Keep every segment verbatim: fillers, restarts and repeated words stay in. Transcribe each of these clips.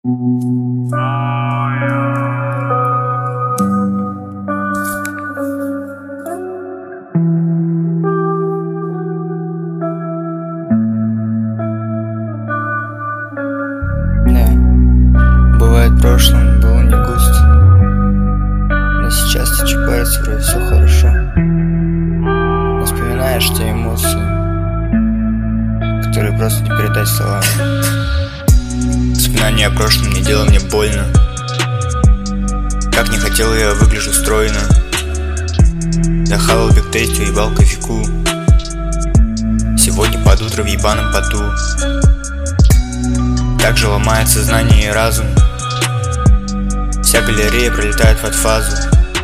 Да, бывает, в прошлом было не густо, но сейчас ты чипается, вроде все хорошо. Но вспоминаешь те эмоции, которые просто не передать словами. Вспоминание о прошлом не делало мне больно. Как не хотел я выгляжу стройно. Захавал бигтейстью, ебал кофейку. Сегодня под утро в ебаном поту. Так же ломает сознание и разум. Вся галерея пролетает под фазу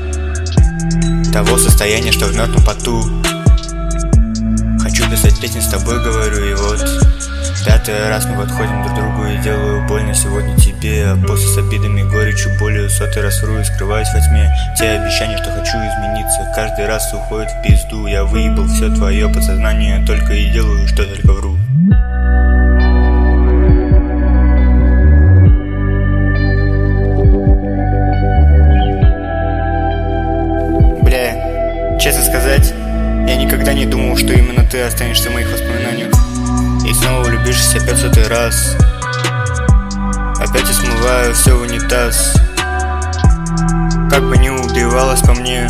того состояния, что в мертвом поту. Хочу писать песни с тобой, говорю, и вот пятый раз мы подходим друг к другу и делаю больно сегодня тебе. А после с обидами, горечью, болью сотый раз вру и скрываюсь во тьме. Те обещания, что хочу измениться, каждый раз уходят в пизду. Я выебал все твое подсознание, только и делаю, что только вру. Бля, честно сказать, я никогда не думал, что именно ты останешься в моих воспоминаниях. И снова влюбишься опять сотый раз. Опять я смываю все в унитаз. Как бы ни убивалась по мне,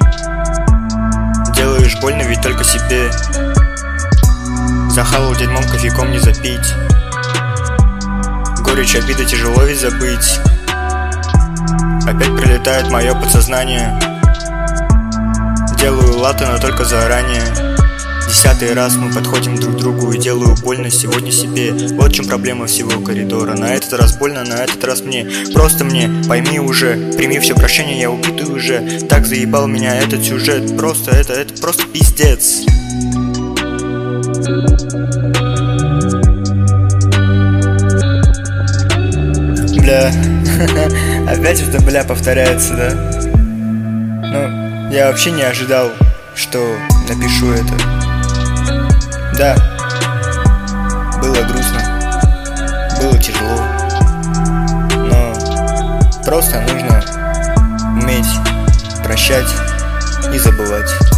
делаешь больно ведь только себе. Захавал дерьмом, кофейком не запить. Горечь обиды тяжело ведь забыть. Опять прилетает мое подсознание. Делаю латы, но только заранее. Десятый раз мы подходим друг к другу и делаю больно сегодня себе. Вот в чем проблема всего коридора. На этот раз больно, на этот раз мне. Просто мне, пойми уже, прими все прощения, я убитый уже. Так заебал меня этот сюжет. Просто это, это просто пиздец. Бля, опять это бля повторяется, да? Ну, я вообще не ожидал, что напишу это. Да, было грустно, было тяжело, но просто нужно уметь прощать и забывать.